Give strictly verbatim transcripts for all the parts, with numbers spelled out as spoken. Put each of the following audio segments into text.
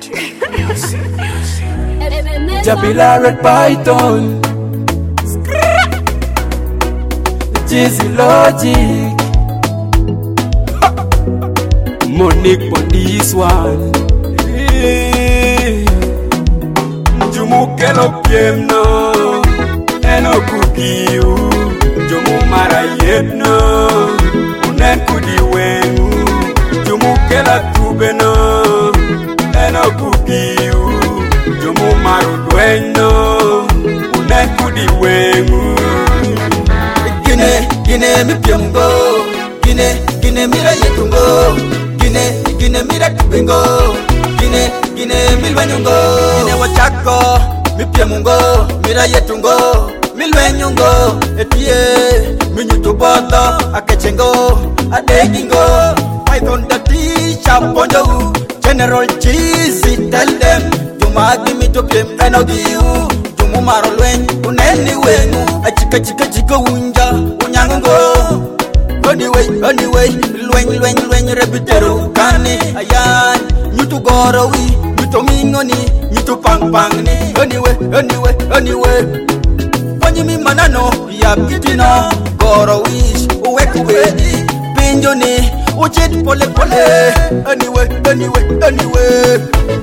Jabila Red Python, Jizzy Logic, Monique on this one. Jumukelo piem no, eno kukiu. Jumu marayet no, unen kudi wengu. Jumukela tube no, eno kukiu. Jumu marudwen no, unen kudi wengu. Gine, gine mi piemgo, gine, gine mira yetungo, gine, gine mira tubengo, gine, gine milwenyungo, gine wachako, mi piemungo, mira yetungo, milwenyungo, etie, minyutuboto, akechengo, adegingo, Python the teacher, ponjo, General Jizzy, tell them, Juma give me to piem, enogiu, Jumu marolwen, uneni wengu, achika chika chika unja, unyangungo. Anyway, anyway, lwen lwen lwen repitero kani ayan, nyutu goro wi, nyutu mingoni, nyutu pang pang ni. Anyway, anyway, anyway, panyi mi manano, ya pitino, goro wish, uweku wedi, pinjo ni, uchit pole pole. Anyway, anyway, anyway.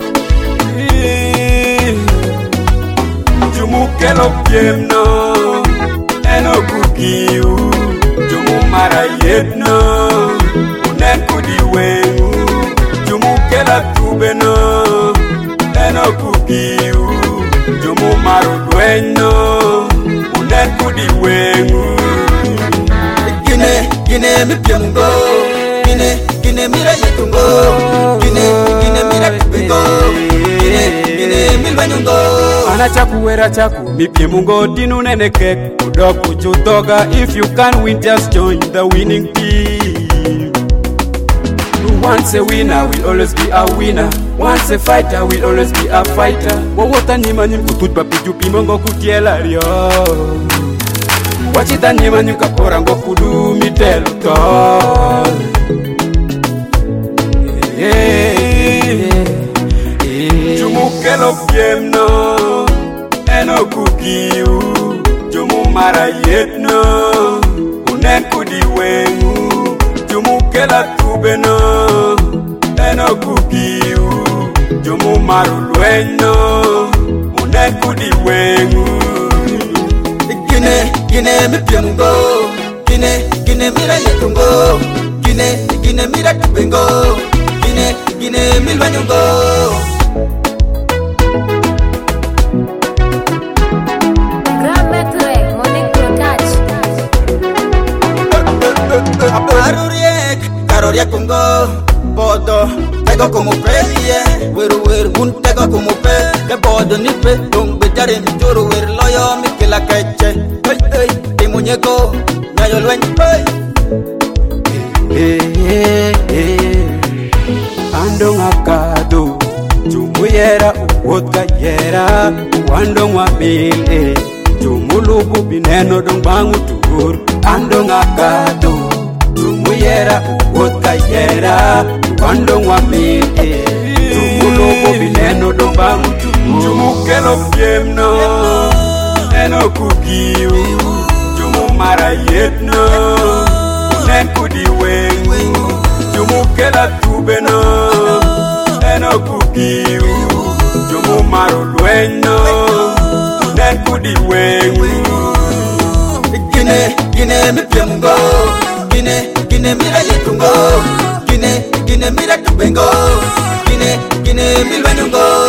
Jumukelo piem no, eno kukiu. Jumu marayet no, unen kudi wengu. Jumukela tube no, eno kukiu. Jumu marudwen no, unen kudi wengu. Gine, gine mi piemgo, gine, gine mira yetungo, gine, gine mira tubengo, gine, gine milwenyungo. Ana chaku wera chaku, mi piemungo dinu nene kek. Udok uchutoga, if you can win, just join the winning team. Once a winner, will always be a winner. Once a fighter, will always be a fighter. Wawota nima nyim kutut papi jupi mongo kutiela rio. Wachita nima nyim kapora ngo kudu mitelu tol. Jumukelo piem no, eno kukiu. Jumu marayet no, unen kudi wengu. Jumukela tube no, eno kukiu. Jumu marulwen no, unen kudi wengu. Gine, gine mi piemungo, gine, gine mira yetungo, gine, gine mira tubengo, gine, gine milwenyungo. Aruriek, Caroria Congo, Bodo, tego como pelie, weru weru, un tego como pe, que bodo ni pe, un betare mi toro wer loyo mi que la cache, hey hey, te muñeco, ya yo lo en hey, hey hey, ando ngakado, jumu yera uotka yera, uando ngwamile, jumu lubu bineno dong bangu tur, ando ngakado. Jumuyera uotka yera, uando ngwamile, jumu lubu bineno dong bangu tur. Jumukelo piem no, eno kukiu. Jumu marayet no, unen kudi wengu. Jumukela tube no, eno kukiu. Jumu marulwen no, unen kudi wengu. Gine, gine mi piemungo, gine, gine mira yetungo, gine, gine mira tubengo, gine, gine milwenyungo.